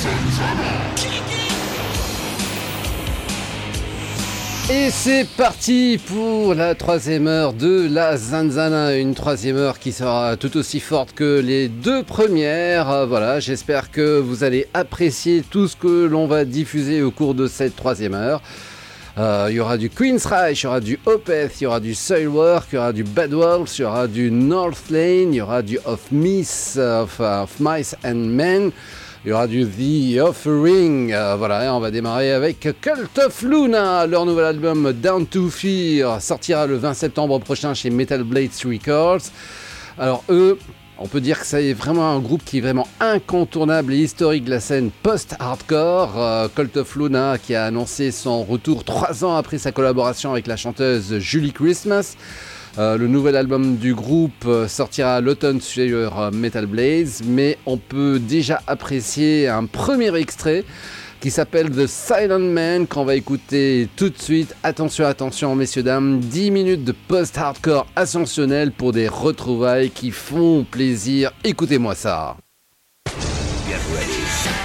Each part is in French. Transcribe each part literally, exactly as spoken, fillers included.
Et c'est parti pour la troisième heure de la Zanzana, une troisième heure qui sera tout aussi forte que les deux premières. Voilà, j'espère que vous allez apprécier tout ce que l'on va diffuser au cours de cette troisième heure. Euh, il y aura du Queensryche, il y aura du Opeth, il y aura du Soilwork, il y aura du Bad Wolves, il y aura du North Lane, il y aura du Of Mice, of, of Mice and Men. Il y aura du The Offering, euh, voilà, et on va démarrer avec Cult of Luna. Leur nouvel album Down to Fear sortira le vingt septembre prochain chez Metal Blade Records. Alors eux, on peut dire que c'est vraiment un groupe qui est vraiment incontournable et historique de la scène post-hardcore. Euh, Cult of Luna qui a annoncé son retour trois ans après sa collaboration avec la chanteuse Julie Christmas. Euh, le nouvel album du groupe euh, sortira à l'automne sur euh, Metal Blaze, mais on peut déjà apprécier un premier extrait qui s'appelle The Silent Man qu'on va écouter tout de suite. Attention, attention messieurs, dames, dix minutes de post-hardcore ascensionnel pour des retrouvailles qui font plaisir. Écoutez-moi ça. Get ready.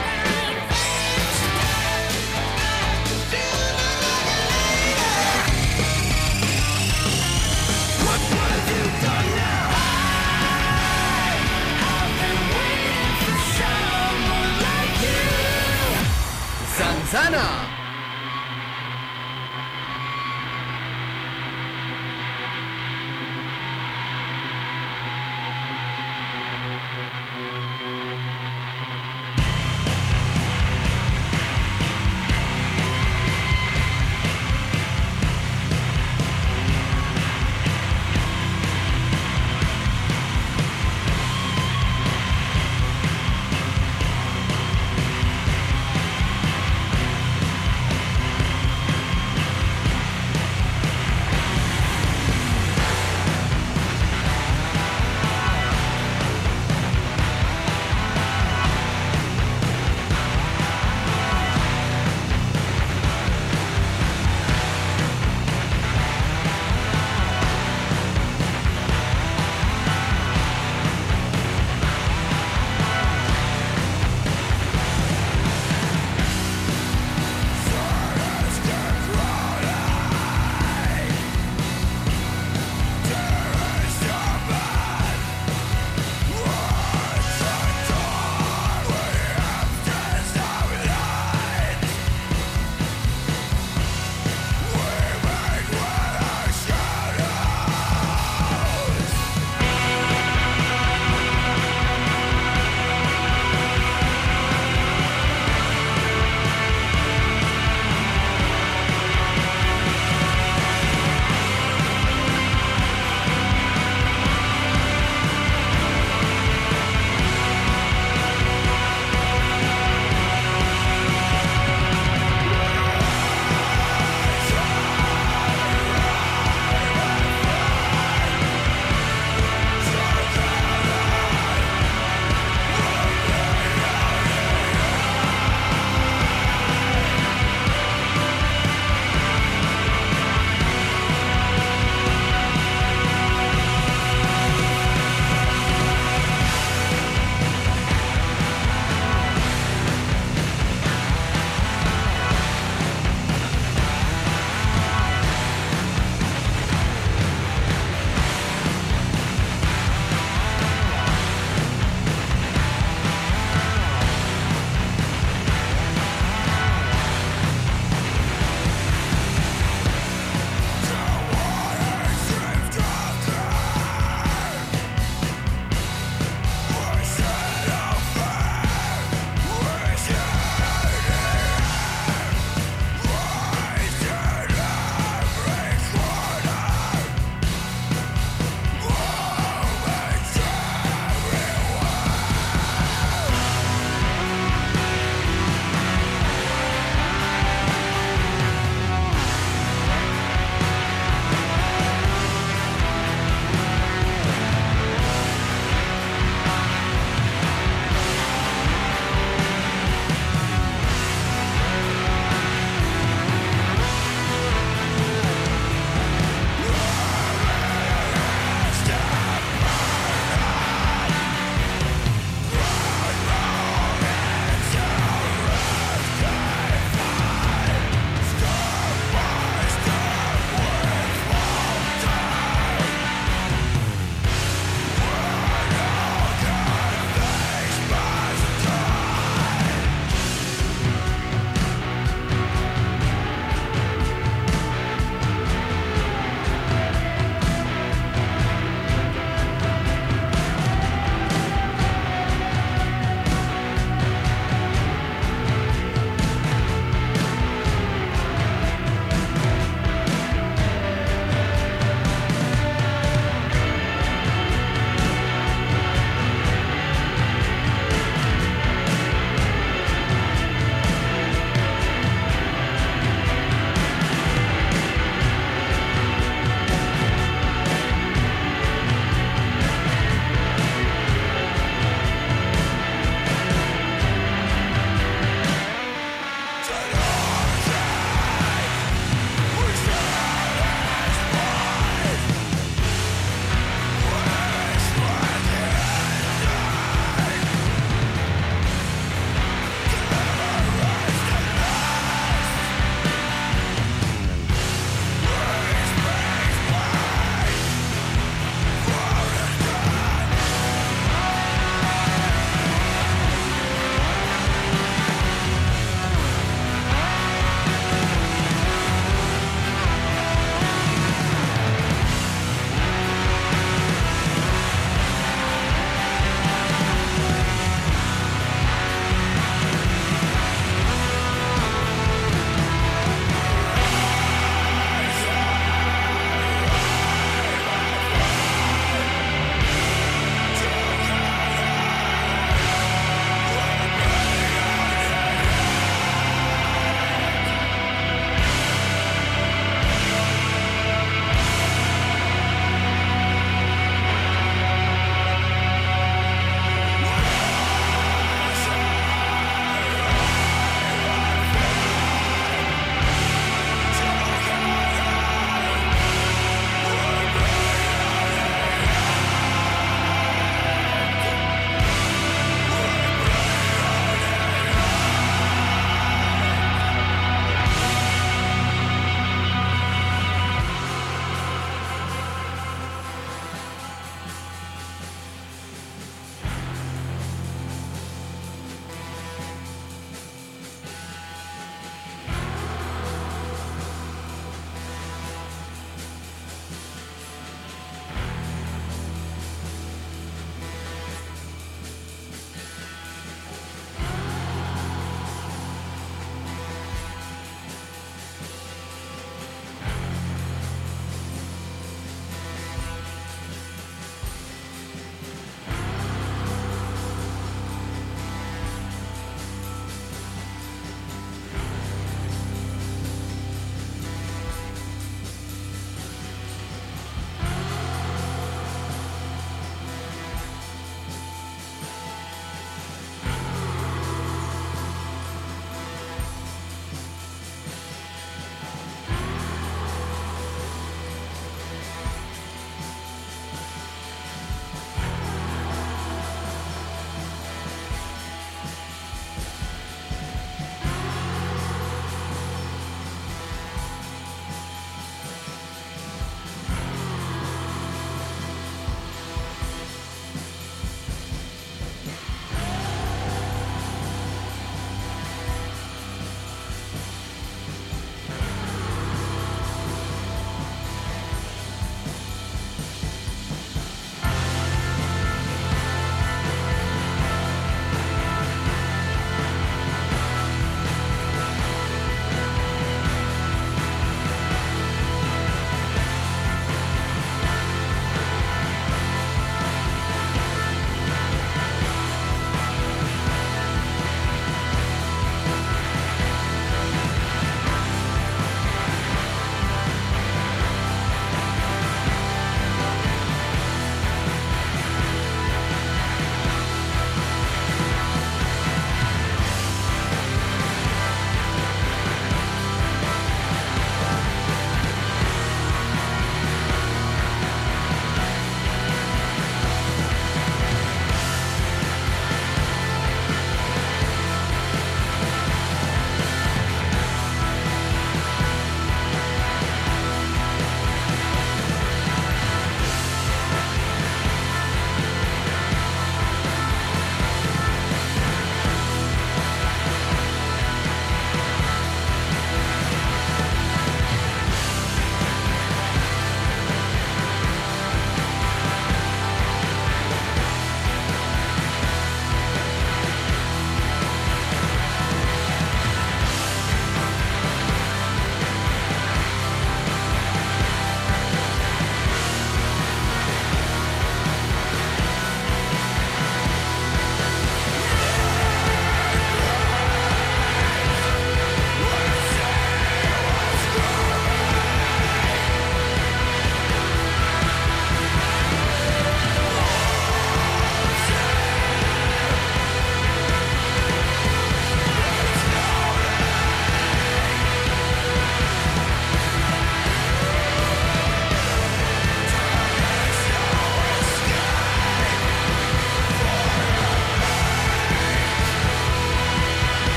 Zanzana.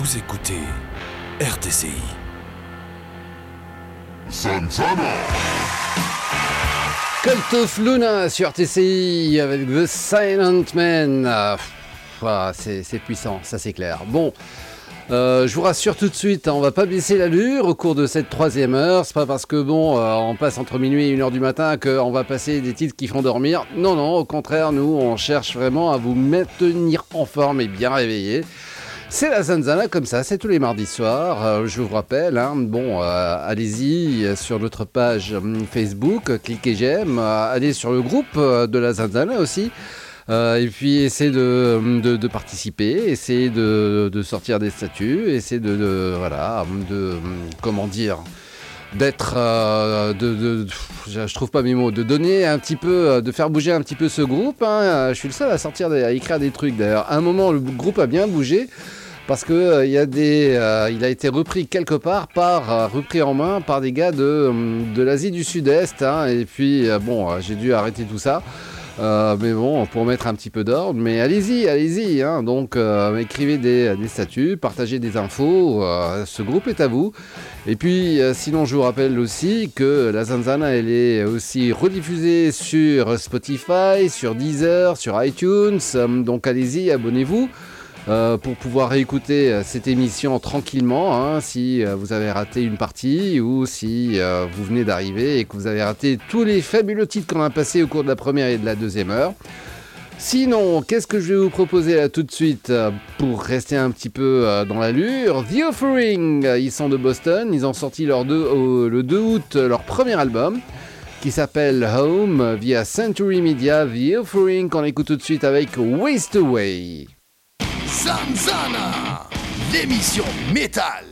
Vous écoutez R T C I. Zanzana. Cult of Luna sur R T C I avec The Silent Man. Ah, pff, ah, c'est, c'est puissant, ça c'est clair. Bon, euh, je vous rassure tout de suite, hein, on va pas baisser l'allure au cours de cette troisième heure. C'est pas parce que bon, euh, on passe entre minuit et une heure du matin qu'on va passer des titres qui font dormir. Non, non, au contraire, nous on cherche vraiment à vous maintenir en forme et bien réveillés. C'est la Zanzana comme ça, c'est tous les mardis soirs, euh, je vous rappelle, hein, bon, euh, allez-y euh, sur notre page euh, Facebook, euh, cliquez j'aime, euh, allez sur le groupe euh, de la Zanzana aussi, euh, et puis essayez de, de, de participer, essayez de, de sortir des statuts, essayez de, de voilà, de, comment dire, d'être, euh, de, de, de, je trouve pas mes mots, de donner un petit peu, de faire bouger un petit peu ce groupe, hein. Je suis le seul à sortir, des, à écrire des trucs d'ailleurs. À un moment, le groupe a bien bougé. Parce que euh, il y a des, euh, il a été repris quelque part par, euh, repris en main par des gars de, de l'Asie du Sud-Est, hein, et puis euh, bon, euh, j'ai dû arrêter tout ça, euh, mais bon, pour mettre un petit peu d'ordre, mais allez-y, allez-y, hein, donc euh, écrivez des, des statuts, partagez des infos, euh, ce groupe est à vous, et puis euh, sinon je vous rappelle aussi que la Zanzana elle est aussi rediffusée sur Spotify, sur Deezer, sur iTunes, euh, donc allez-y, abonnez-vous. Euh, pour pouvoir réécouter euh, cette émission tranquillement, hein, si euh, vous avez raté une partie ou si euh, vous venez d'arriver et que vous avez raté tous les fabuleux titres qu'on a passés au cours de la première et de la deuxième heure. Sinon, qu'est-ce que je vais vous proposer là tout de suite euh, pour rester un petit peu euh, dans l'allure? The Offering, ils sont de Boston, ils ont sorti leur deux, euh, le deux août leur premier album qui s'appelle Home via Century Media. The Offering qu'on écoute tout de suite avec Waste Away. Zanzana, l'émission métal.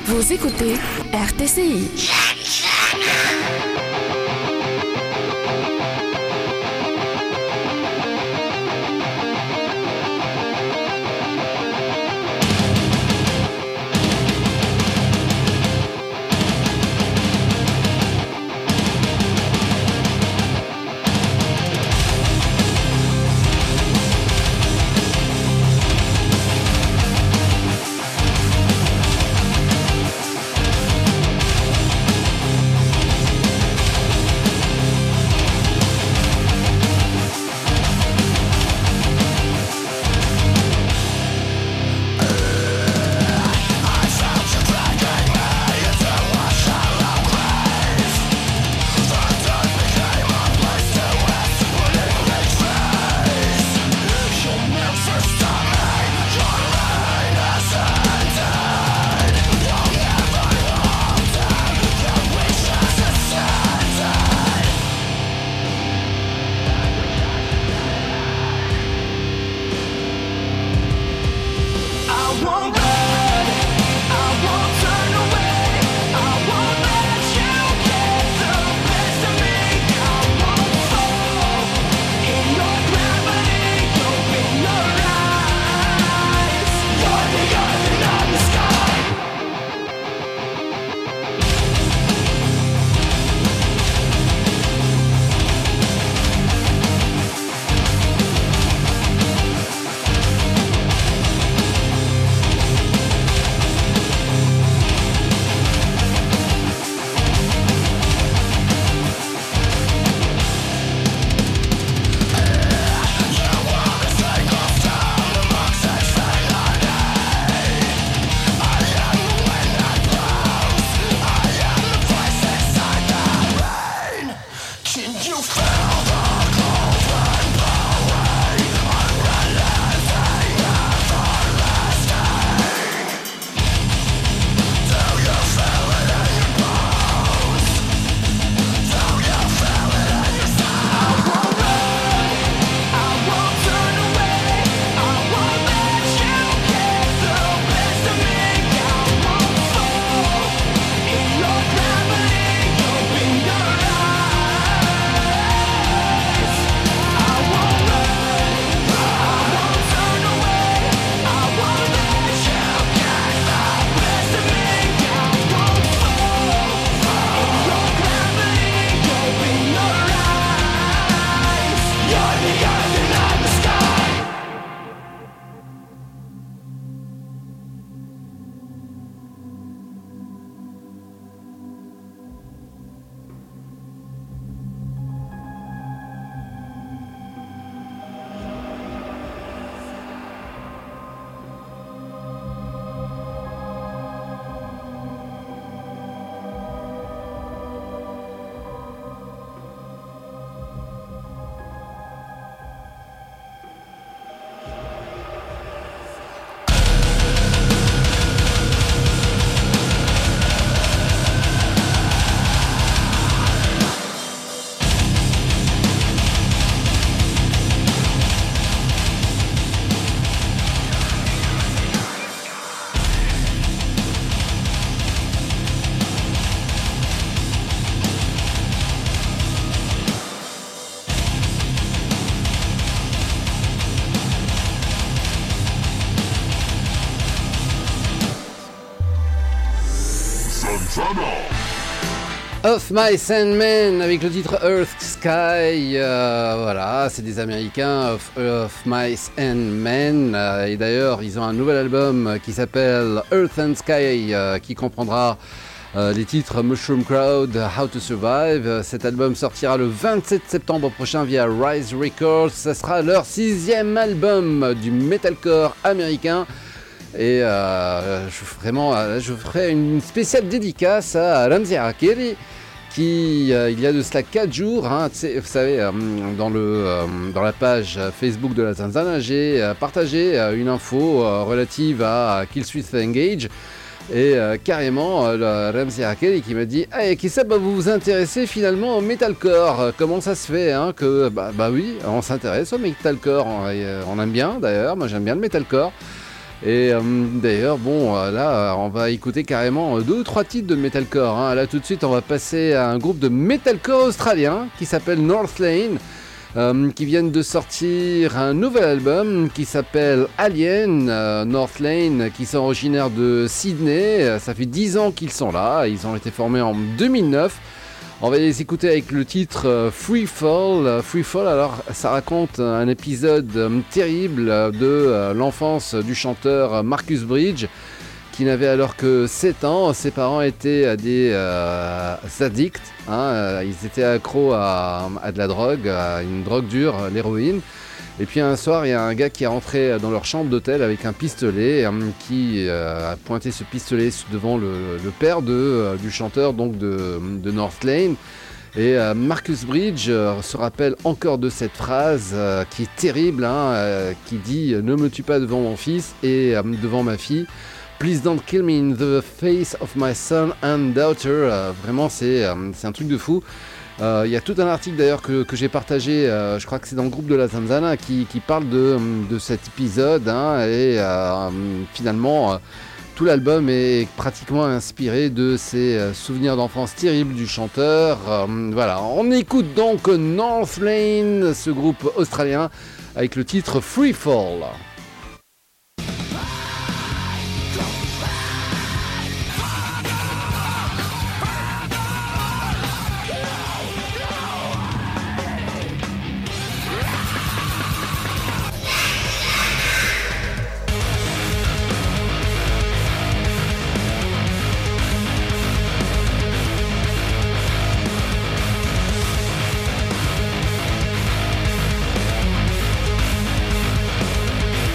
Vous écoutez R T C I. Of Mice and Men avec le titre Earth Sky, euh, voilà, c'est des Américains, Of, of Mice and Men, euh, et d'ailleurs ils ont un nouvel album qui s'appelle Earth and Sky, euh, qui comprendra euh, les titres Mushroom Crowd, How to Survive. Cet album sortira le vingt-sept septembre prochain via Rise Records, ça sera leur sixième album du metalcore américain. Et euh, je, vraiment, je ferai une spéciale dédicace à Ramzi Akeri qui, euh, il y a de cela quatre jours, hein, vous savez, euh, dans, le, euh, dans la page Facebook de la Zanzana, j'ai euh, partagé euh, une info euh, relative à Killswitch Engage. Et euh, carrément, euh, Ramzi Akeri qui m'a dit hey, « qui ça, bah, vous vous intéressez finalement au metalcore, comment ça se fait hein, que, bah, bah oui, on s'intéresse au metalcore, on, on aime bien d'ailleurs, moi j'aime bien le metalcore. » Et euh, d'ailleurs, bon, euh, là, on va écouter carrément deux ou trois titres de metalcore. Hein. Là, tout de suite, on va passer à un groupe de metalcore australien qui s'appelle Northlane. Euh, qui viennent de sortir un nouvel album qui s'appelle Alien. euh, Northlane, qui sont originaires de Sydney. Euh, ça fait dix ans qu'ils sont là, ils ont été formés en deux mille neuf. On va les écouter avec le titre euh, Free Fall. Euh, Free Fall, alors ça raconte un épisode euh, terrible de euh, l'enfance du chanteur Marcus Bridge, qui n'avait alors que sept ans. Ses parents étaient des euh, addicts, hein, euh, ils étaient accros à, à de la drogue, à une drogue dure, l'héroïne. Et puis un soir, il y a un gars qui est rentré dans leur chambre d'hôtel avec un pistolet, hein, qui euh, a pointé ce pistolet devant le, le père de, euh, du chanteur, donc de, de Northlane. Et euh, Marcus Bridge euh, se rappelle encore de cette phrase euh, qui est terrible, hein, euh, qui dit « Ne me tue pas devant mon fils et euh, devant ma fille ». Please don't kill me in the face of my son and daughter. Euh, vraiment, c'est, euh, c'est un truc de fou. Il euh, y a tout un article d'ailleurs que, que j'ai partagé, euh, je crois que c'est dans le groupe de la Zanzana, qui, qui parle de, de cet épisode. Hein, et euh, finalement, euh, tout l'album est pratiquement inspiré de ces euh, souvenirs d'enfance terribles du chanteur. Euh, voilà, on écoute donc Northlane, ce groupe australien, avec le titre Free Fall. Free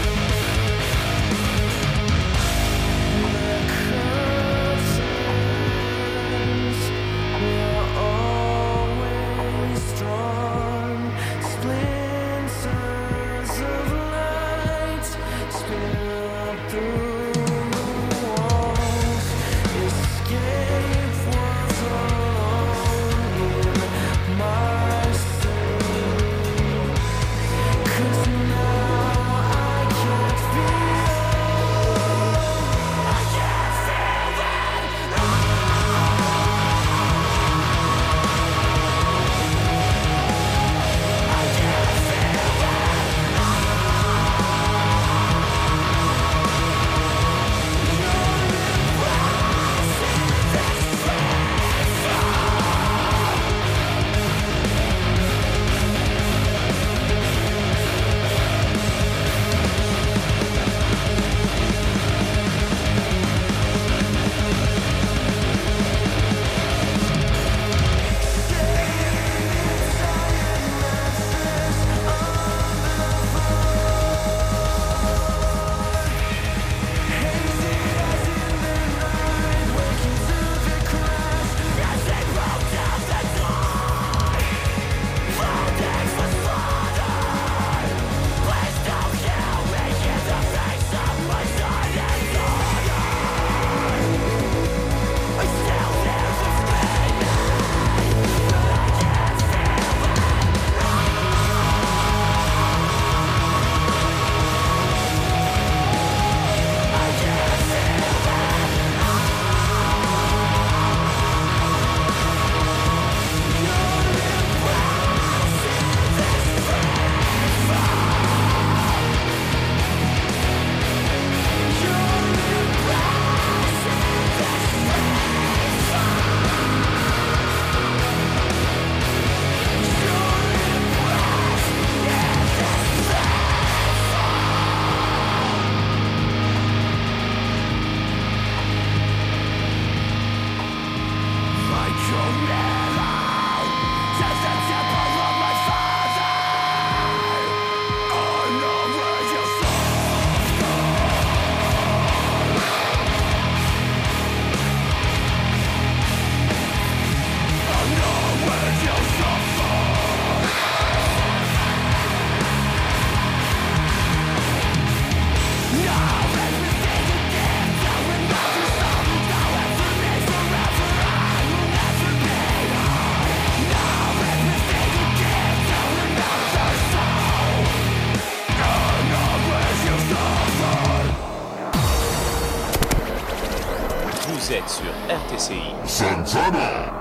Vous êtes sur R T C I. Santana.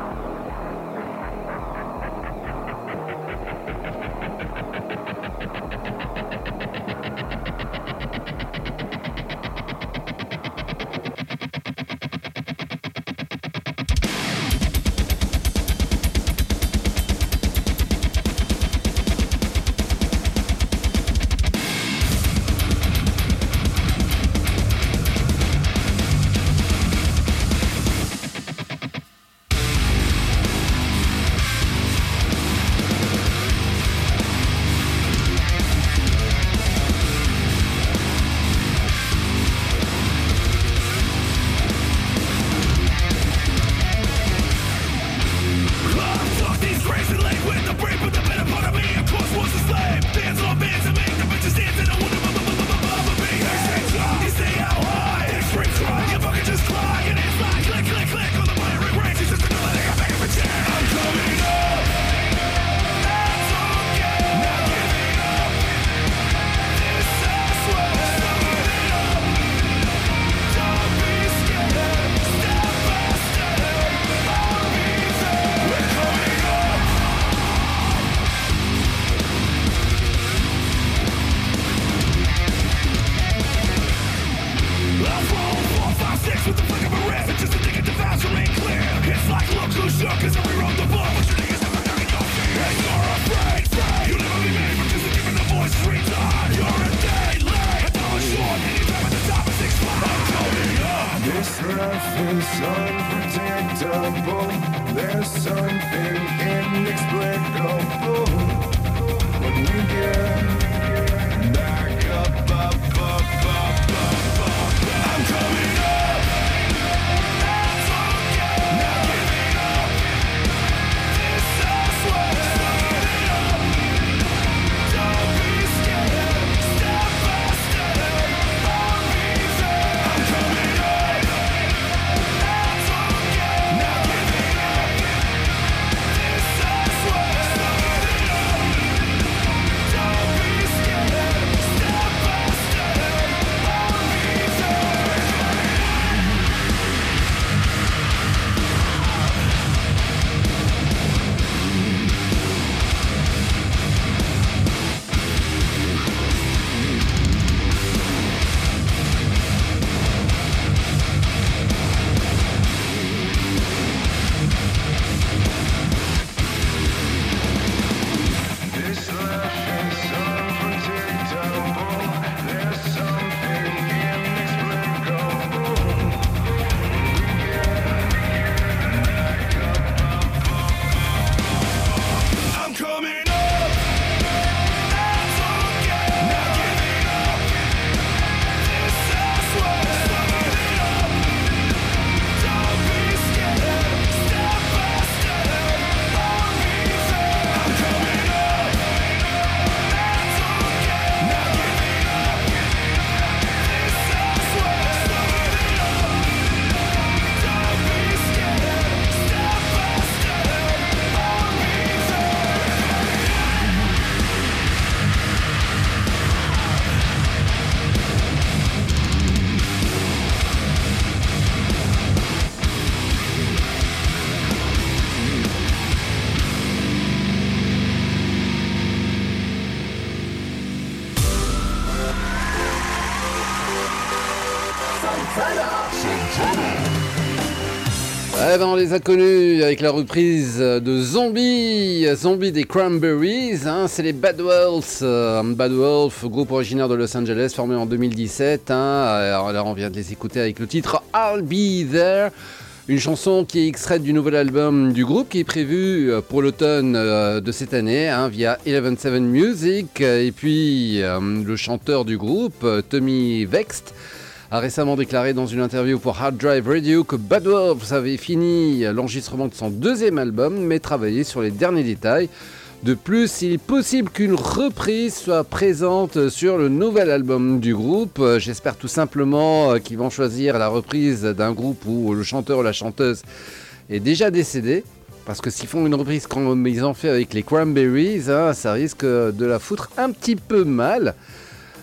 Eh ben on les a connus avec la reprise de Zombie, Zombie des Cranberries, hein, c'est les Bad Wolves, euh, Bad Wolves, groupe originaire de Los Angeles, formé en deux mille dix-sept, hein, alors là on vient de les écouter avec le titre I'll Be There, une chanson qui est extraite du nouvel album du groupe qui est prévu pour l'automne euh, de cette année, hein, via Eleven Seven Music, et puis euh, le chanteur du groupe, Tommy Vext, a récemment déclaré dans une interview pour Hard Drive Radio que Bad Wolves avait fini l'enregistrement de son deuxième album, mais travaillait sur les derniers détails. De plus, il est possible qu'une reprise soit présente sur le nouvel album du groupe. J'espère tout simplement qu'ils vont choisir la reprise d'un groupe où le chanteur ou la chanteuse est déjà décédé. Parce que s'ils font une reprise comme ils ont fait avec les Cranberries, hein, ça risque de la foutre un petit peu mal.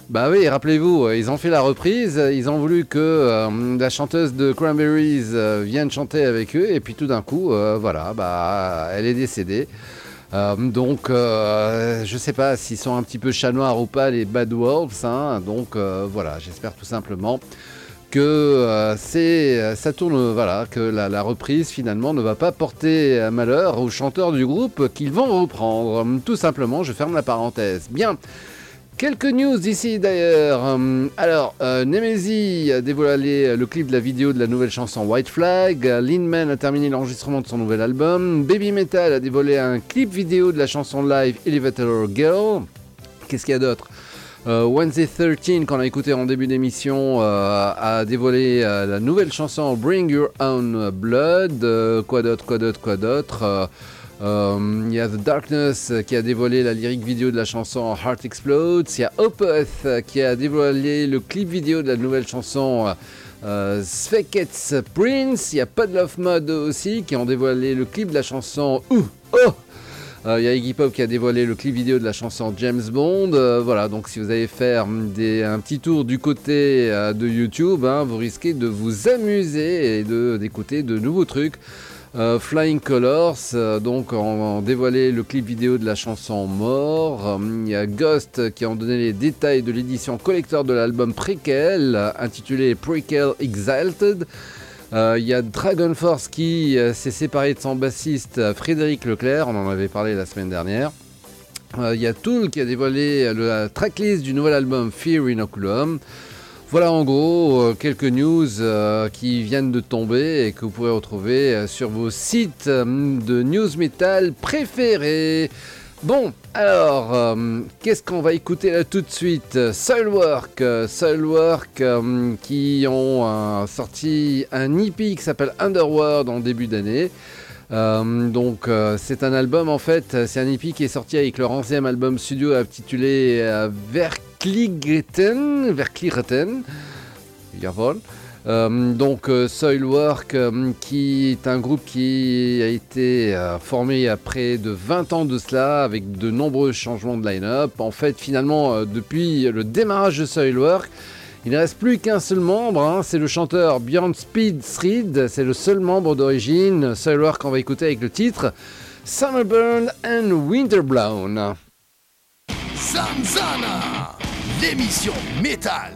Bah oui, rappelez-vous, ils ont fait la reprise, ils ont voulu que euh, la chanteuse de Cranberries euh, vienne chanter avec eux, et puis tout d'un coup, euh, voilà, bah, elle est décédée. Euh, donc, euh, je sais pas s'ils sont un petit peu chat noir ou pas, les Bad Wolves, hein, donc euh, voilà, j'espère tout simplement que euh, c'est, ça tourne, voilà, que la, la reprise finalement ne va pas porter malheur aux chanteurs du groupe qu'ils vont reprendre. Tout simplement, je ferme la parenthèse. Bien. Quelques news ici d'ailleurs. Alors, euh, Nemesi a dévoilé le clip de la vidéo de la nouvelle chanson White Flag. Linman a terminé l'enregistrement de son nouvel album. Baby Metal a dévoilé un clip vidéo de la chanson live Elevator Girl. Qu'est-ce qu'il y a d'autre? euh, Wednesday treize, qu'on a écouté en début d'émission, euh, a dévoilé euh, la nouvelle chanson Bring Your Own Blood. Euh, quoi d'autre, quoi d'autre, quoi d'autre euh, Il euh, y a The Darkness qui a dévoilé la lyrique vidéo de la chanson Heart Explodes. Il y a Opeth qui a dévoilé le clip vidéo de la nouvelle chanson euh, Spheckets Prince. Il y a Pod Love Mod aussi qui ont dévoilé le clip de la chanson Ouh Oh. Euh, il y a Iggy Pop qui a dévoilé le clip vidéo de la chanson James Bond. Euh, voilà, donc si vous allez faire des, un petit tour du côté euh, de YouTube, hein, vous risquez de vous amuser et de, d'écouter de nouveaux trucs. Euh, Flying Colors, euh, donc ont dévoilé le clip vidéo de la chanson Mort. Il euh, y a Ghost qui ont donné les détails de l'édition collector de l'album Prequel, euh, intitulé Prequel Exalted. Il euh, y a Dragon Force qui euh, s'est séparé de son bassiste euh, Frédéric Leclerc, on en avait parlé la semaine dernière. Il euh, y a Tool qui a dévoilé la tracklist du nouvel album Fear Inoculum. Voilà en gros euh, quelques news euh, qui viennent de tomber et que vous pourrez retrouver euh, sur vos sites euh, de news metal préférés. Bon, alors, euh, qu'est-ce qu'on va écouter là tout de suite? Soilwork, euh, Soilwork euh, qui ont euh, sorti un E P qui s'appelle Underworld en début d'année. Euh, donc euh, c'est un album en fait, c'est un E P qui est sorti avec leur onzième album studio intitulé euh, Verkligheten, Verkligheten, jawohl. Euh, donc euh, Soilwork euh, qui est un groupe qui a été euh, formé il y a près de vingt ans de cela avec de nombreux changements de line-up. En fait finalement euh, depuis le démarrage de Soilwork, il ne reste plus qu'un seul membre, hein, c'est le chanteur Björn Speedstreed, c'est le seul membre d'origine. Soilwork qu'on va écouter avec le titre Summerburn and Winterblown. Zanzana, l'émission métal.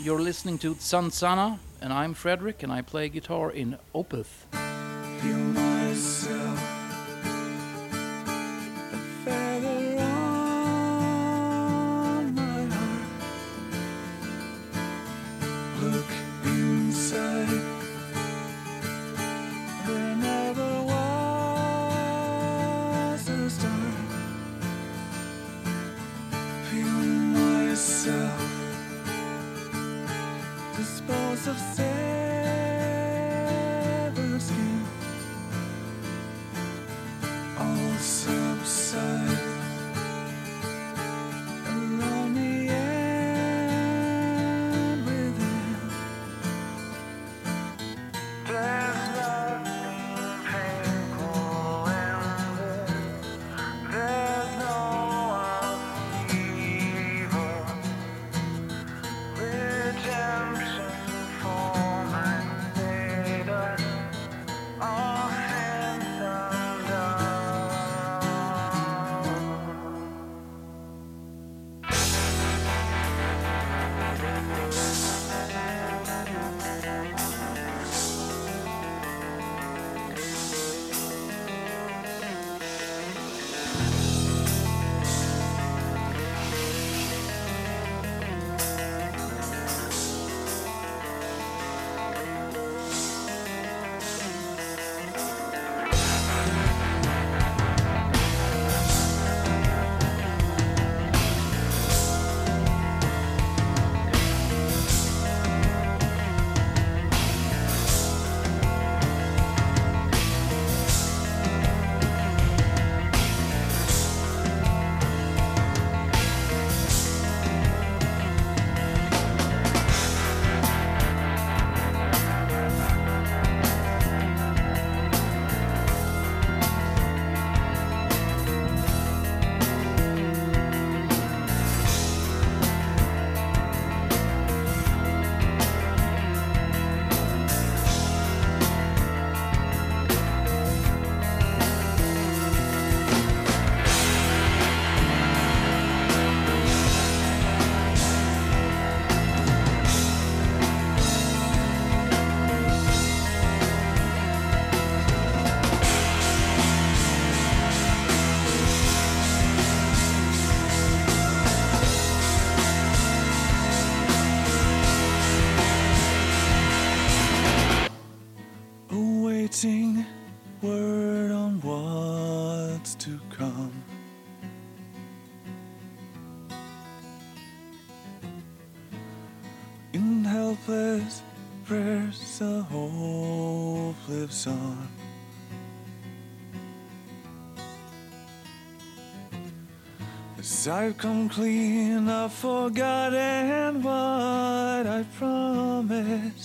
You're listening to Zanzana, and I'm Frederick, and I play guitar in Opeth. Feel myself a feather on my heart. Look inside. There never was a start. Feel myself dispose of severed skin. All subside around me and within. There's nothing painful in this. There's no evil. Redemption for my data. All sins undone. Awaiting word on what's to come. In helpless prayers, the hope lives on. As I've come clean, I've forgotten what I promised.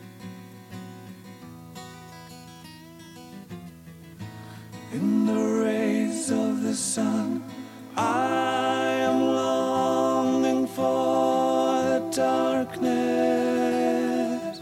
In the rays of the sun, I am longing for the darkness.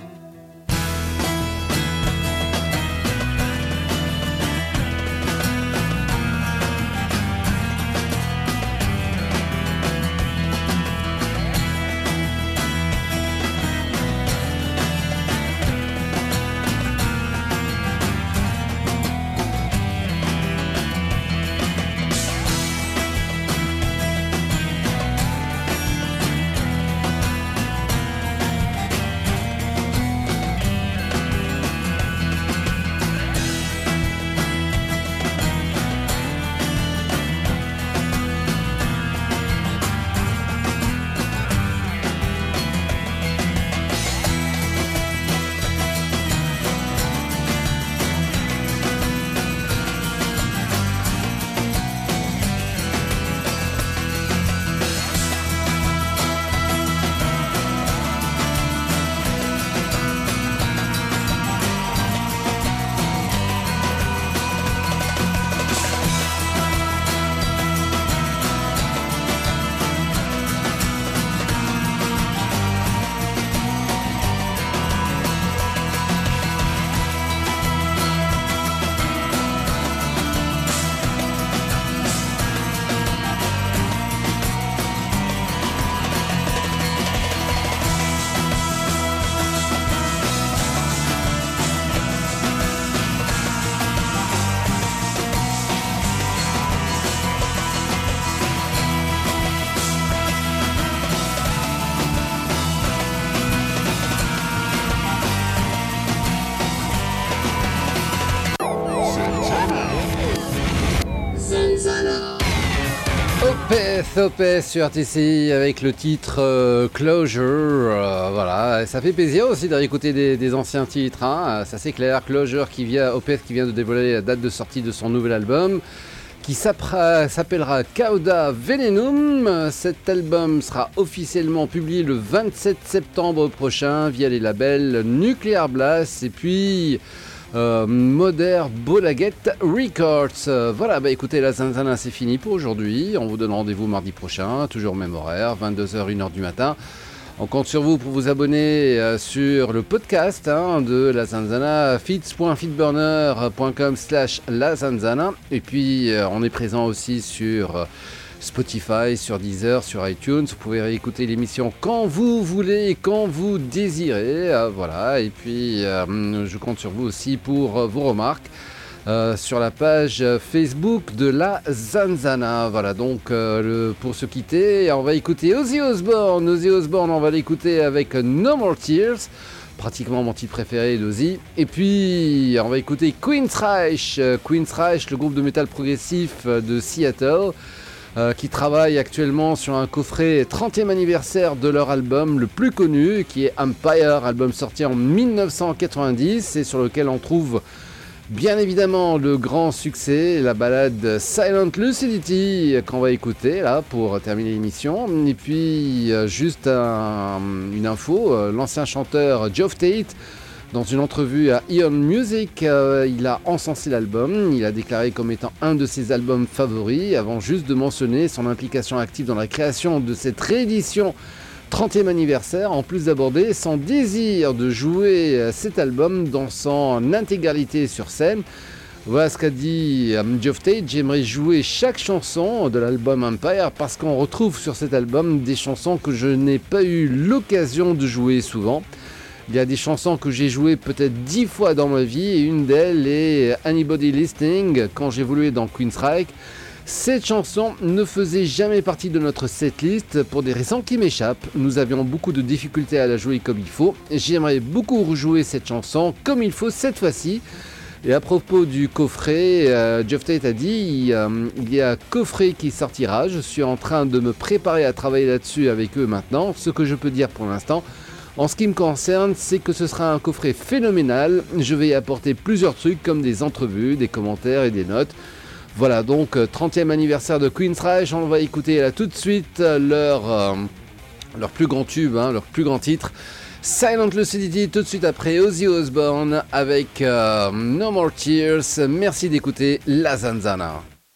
Beth Opez sur R T C I avec le titre euh, Closure. Euh, voilà, ça fait plaisir aussi de réécouter des, des anciens titres. Hein. Ça c'est clair. Closure qui vient, Opez qui vient de dévoiler la date de sortie de son nouvel album, qui s'appellera Cauda Venenum. Cet album sera officiellement publié le vingt-sept septembre prochain via les labels Nuclear Blast et puis Euh, Moder Bolaget Records. Euh, voilà, bah écoutez, la Zanzana c'est fini pour aujourd'hui. On vous donne rendez-vous mardi prochain, toujours même horaire, vingt-deux heures, une heure du matin. On compte sur vous pour vous abonner euh, sur le podcast hein, de la Zanzana, feeds point feedburner point com slash la Zanzana. Et puis euh, on est présent aussi sur euh, Spotify, sur Deezer, sur iTunes. Vous pouvez réécouter l'émission quand vous voulez, quand vous désirez. Euh, voilà. Et puis, euh, je compte sur vous aussi pour euh, vos remarques euh, sur la page Facebook de la Zanzana. Voilà. Donc, euh, le, pour se quitter, on va écouter Ozzy Osbourne. Ozzy Osbourne, on va l'écouter avec No More Tears. Pratiquement mon titre préféré d'Ozzy. Et puis, on va écouter Queensryche. Queensryche, le groupe de métal progressif de Seattle. Euh, qui travaille actuellement sur un coffret trentième anniversaire de leur album le plus connu, qui est Empire, album sorti en dix-neuf cent quatre-vingt-dix et sur lequel on trouve bien évidemment le grand succès, la ballade Silent Lucidity qu'on va écouter là pour terminer l'émission. Et puis euh, juste un, une info, euh, l'ancien chanteur Geoff Tate, dans une entrevue à Eon Music, euh, il a encensé l'album, il a déclaré comme étant un de ses albums favoris, avant juste de mentionner son implication active dans la création de cette réédition trentième anniversaire, en plus d'aborder son désir de jouer cet album dans son intégralité sur scène. Voilà ce qu'a dit euh, Geoff Tate: j'aimerais jouer chaque chanson de l'album Empire parce qu'on retrouve sur cet album des chansons que je n'ai pas eu l'occasion de jouer souvent. Il y a des chansons que j'ai jouées peut-être dix fois dans ma vie et une d'elles est Anybody Listening quand j'évoluais dans Queensryche. Cette chanson ne faisait jamais partie de notre setlist pour des raisons qui m'échappent. Nous avions beaucoup de difficultés à la jouer comme il faut. J'aimerais beaucoup rejouer cette chanson comme il faut cette fois-ci. Et à propos du coffret, euh, Geoff Tate a dit euh, il y a un coffret qui sortira. Je suis en train de me préparer à travailler là-dessus avec eux maintenant. Ce que je peux dire pour l'instant, en ce qui me concerne, c'est que ce sera un coffret phénoménal. Je vais y apporter plusieurs trucs comme des entrevues, des commentaires et des notes. Voilà, donc trentième anniversaire de Queensryche. On va écouter là tout de suite leur, euh, leur plus grand tube, hein, leur plus grand titre, Silent Lucidity, tout de suite après Ozzy Osbourne avec euh, No More Tears. Merci d'écouter la Zanzana.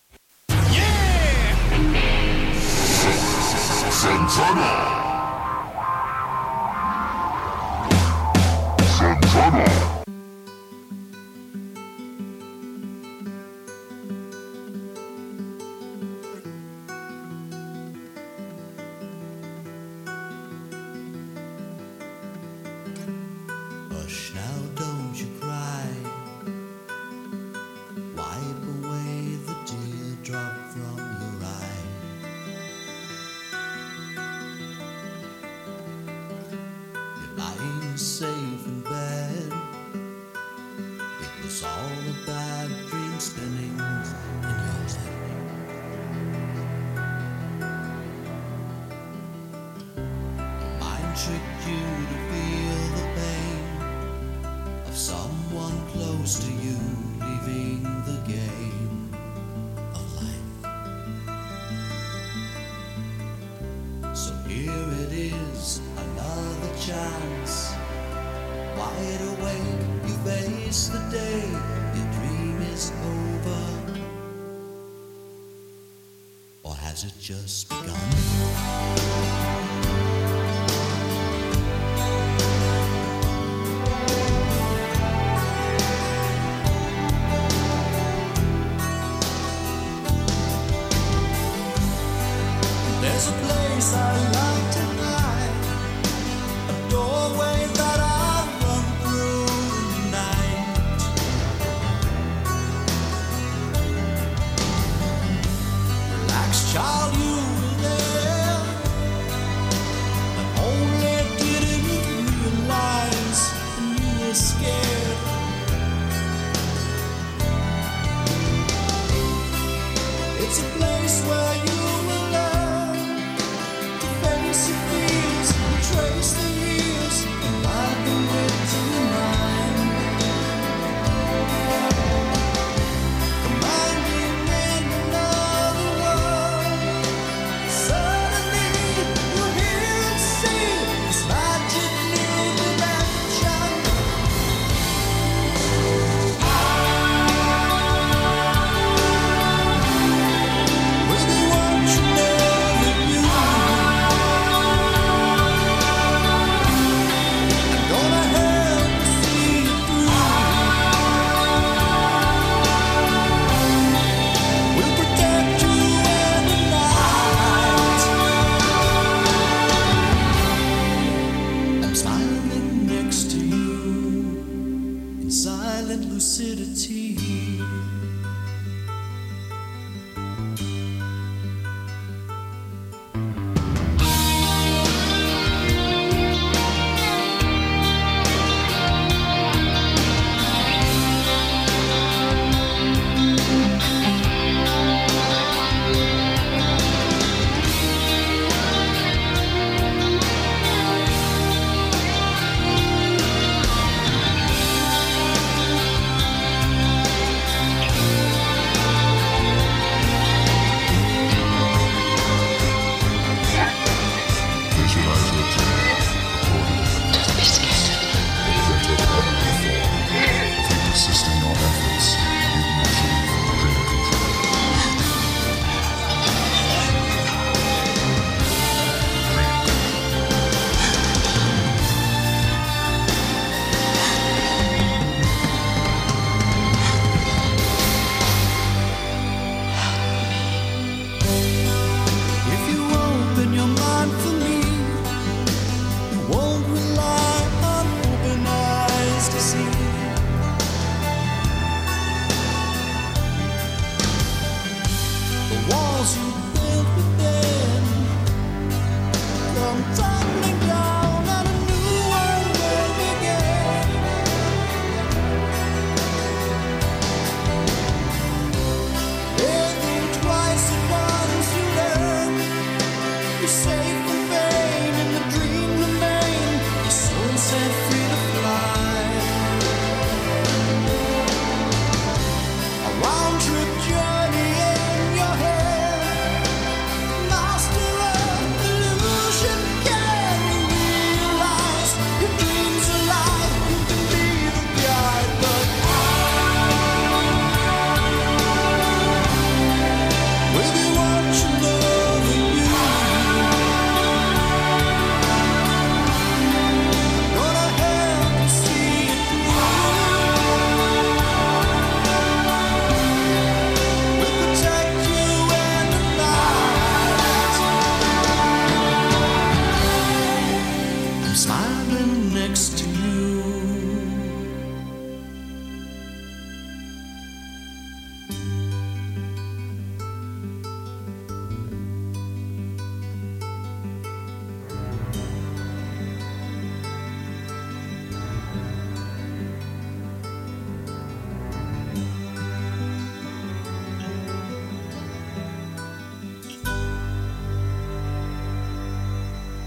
Yeah! Zanzana! Hush now, don't you cry. Wipe away the teardrop from your eye. You're lying safe in bed. It was all a bad dream spinning in your head. Your mind tricked you to feel the pain of someone close to you leaving the game of life. So here it is, another chance. Wide awake, you face the day, your dream is over. Or has it just begun? There's a place I like to hide, a doorway that I'll run through the night. Relax, child, you will there acidity.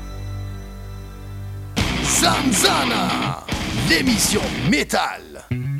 Zanzana, l'émission métal.